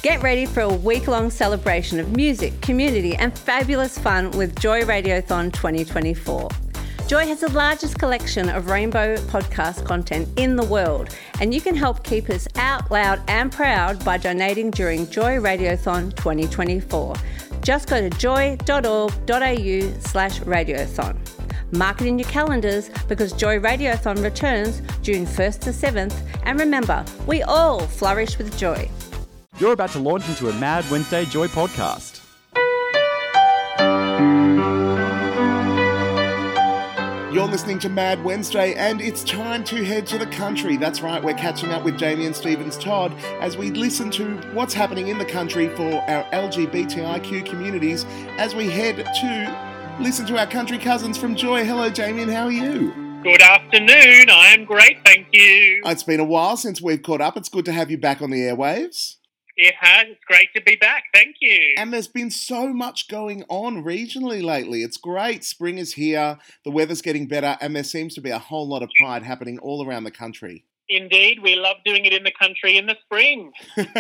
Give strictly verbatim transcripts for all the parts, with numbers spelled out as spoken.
Get ready for a week-long celebration of music, community and fabulous fun with Joy Radiothon twenty twenty-four. Joy has the largest collection of rainbow podcast content in the world, and you can help keep us out loud and proud by donating during Joy Radiothon twenty twenty-four. Just go to joy.org.au slash radiothon. Mark it in your calendars because Joy Radiothon returns June first to seventh, and remember, we all flourish with joy. You're about to launch into a Mad Wednesday Joy podcast. You're listening to Mad Wednesday, and it's time to head to the country. That's right, we're catching up with Damien Stevens-Todd as we listen to what's happening in the country for our L G B T I Q communities as we head to listen to our country cousins from Joy. Hello, Damien, how are you? Good afternoon, I am great, thank you. It's been a while since we've caught up. It's good to have you back on the airwaves. It has. It's great to be back. Thank you. And there's been so much going on regionally lately. It's great. Spring is here. The weather's getting better. And there seems to be a whole lot of pride happening all around the country. Indeed. We love doing it in the country in the spring.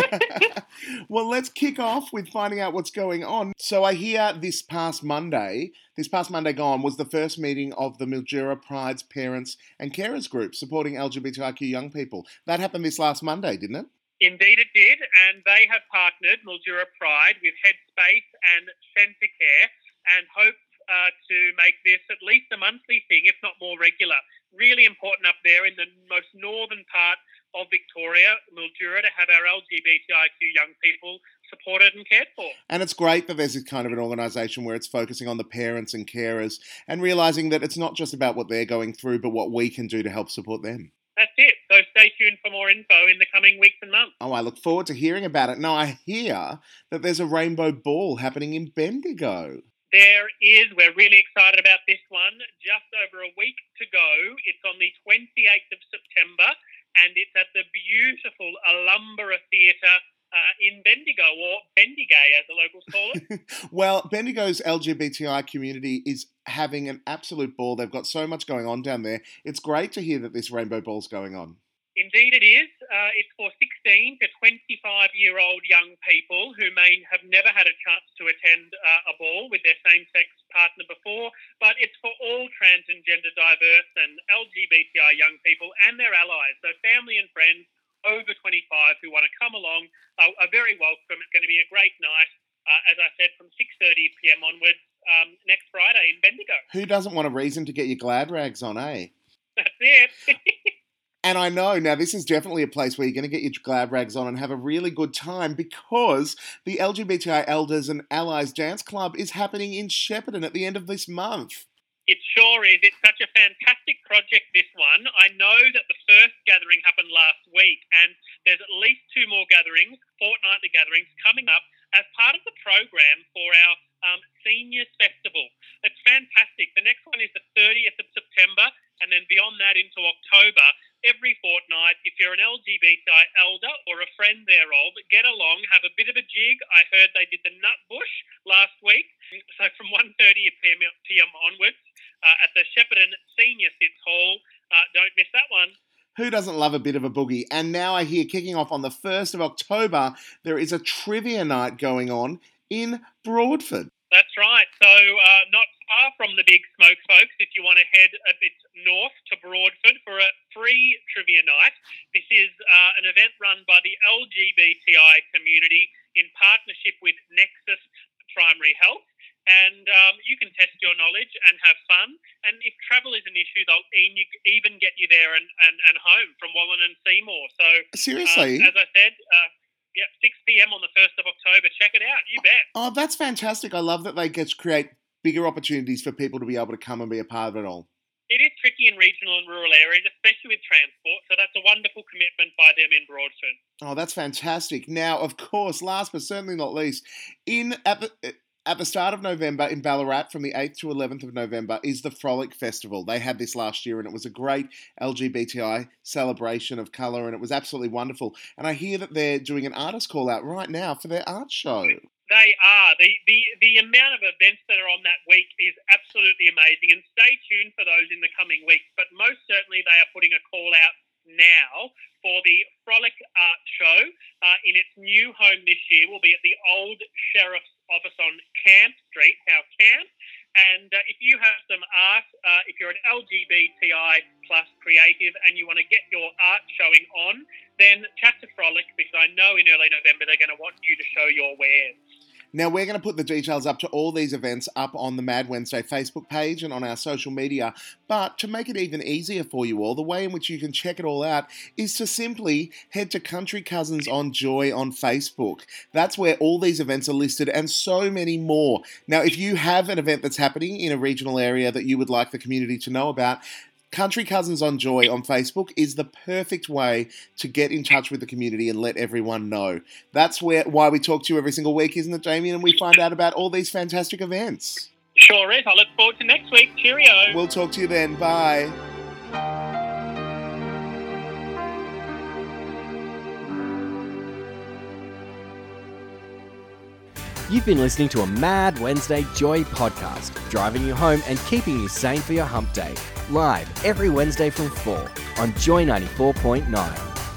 Well, let's kick off with finding out what's going on. So I hear this past Monday, this past Monday gone, was the first meeting of the Mildura Pride's Parents and Carers Group supporting L G B T I Q young people. That happened this last Monday, didn't it? Indeed it did, and they have partnered, Mildura Pride, with Headspace and Centrecare, and hope uh, to make this at least a monthly thing, if not more regular. Really important up there in the most northern part of Victoria, Mildura, to have our L G B T I Q young people supported and cared for. And it's great that there's this kind of an organisation where it's focusing on the parents and carers and realising that it's not just about what they're going through, but what we can do to help support them. That's it. So stay tuned for more info in the coming weeks and months. Oh, I look forward to hearing about it. Now, I hear that there's a rainbow ball happening in Bendigo. There is. We're really excited about this one. Just over a week to go. It's on the twenty-eighth of September, and it's at the beautiful Alumbra Theatre Uh, in Bendigo, or Bendigay as the locals call it. Well, Bendigo's L G B T I community is having an absolute ball. They've got so much going on down there. It's great to hear that this rainbow ball's going on. Indeed it is. Uh, it's for sixteen to twenty-five-year-old young people who may have never had a chance to attend uh, a ball with their same-sex partner before, but it's for all trans and gender diverse and L G B T I young people and their allies, so family and friends over twenty-five who want to come along uh, are very welcome. It's going to be a great night, uh, as I said, from six thirty p.m. onwards um, next Friday in Bendigo. Who doesn't want a reason to get your glad rags on, eh? That's it. And I know, now this is definitely a place where you're going to get your glad rags on and have a really good time because the L G B T I Elders and Allies Dance Club is happening in Shepparton at the end of this month. It sure is. It's such a fantastic project, this one. I know that the first gathering happened last week, and there's at least two more gatherings, fortnightly gatherings, coming up as part of the program for our um, Seniors Festival. It's fantastic. The next one is the thirtieth of September, and then beyond that into October. Every fortnight, if you're an L G B T I elder or a friend thereof, get along, have a bit of a jig. I heard they did the Nut Bush last week. So from one thirty p.m. onwards uh, at the Shepparton Senior Sits Hall. Uh, don't miss that one. Who doesn't love a bit of a boogie? And now I hear kicking off on the first of October, there is a trivia night going on in Broadford. That's right. So uh, not far from the Big Smoke, folks, if you want to head a bit north to Broadford for a free trivia night. This is uh, an event run by the L G B T I community in partnership with Nexus Primary Health. And um, you can test your knowledge and have fun. And if travel is an issue, they'll even get you there and, and, and home from Wallen and Seymour. So, seriously, uh, as I said, uh, yeah, six p.m. on the first of October. Check it out. You bet. Oh, that's fantastic. I love that they get to create bigger opportunities for people to be able to come and be a part of it all. It is tricky in regional and rural areas, especially with transport. So that's a wonderful commitment by them in Broadford. Oh, that's fantastic. Now, of course, last but certainly not least, in at the, at the start of November in Ballarat, from the eighth to eleventh of November, is the Frolic Festival. They had this last year, and it was a great L G B T I celebration of colour, and it was absolutely wonderful. And I hear that they're doing an artist call out right now for their art show. They are. The, the the amount of events that are on that week is absolutely amazing, and stay tuned for those in the coming weeks. But most certainly they are putting a call out now for the Frolic Art Show. Uh, in its new home this year will be at the old Sheriff's Office on Camp Street, our camp. And uh, if you have some art, uh, if you're an L G B T I plus creative and you want to get your art showing on, then chat to Frolic, because I know in early November they're going to want you to show your wares. Now, we're going to put the details up to all these events up on the Mad Wednesday Facebook page and on our social media. But to make it even easier for you all, the way in which you can check it all out is to simply head to Country Cousins on Joy on Facebook. That's where all these events are listed and so many more. Now, if you have an event that's happening in a regional area that you would like the community to know about, Country Cousins on Joy on Facebook is the perfect way to get in touch with the community and let everyone know. That's where why we talk to you every single week, isn't it, Damien? And we find out about all these fantastic events. Sure is. I look forward to next week. Cheerio. We'll talk to you then. Bye. You've been listening to a Mad Wednesday Joy podcast, driving you home and keeping you sane for your hump day. Live every Wednesday from four on Joy ninety-four point nine.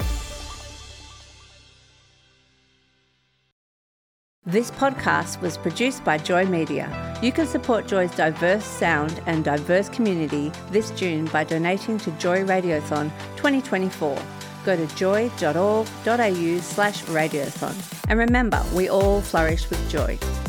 This podcast was produced by Joy Media. You can support Joy's diverse sound and diverse community this June by donating to Joy Radiothon twenty twenty-four. Go to joy.org.au slash radiothon. And remember, we all flourish with joy.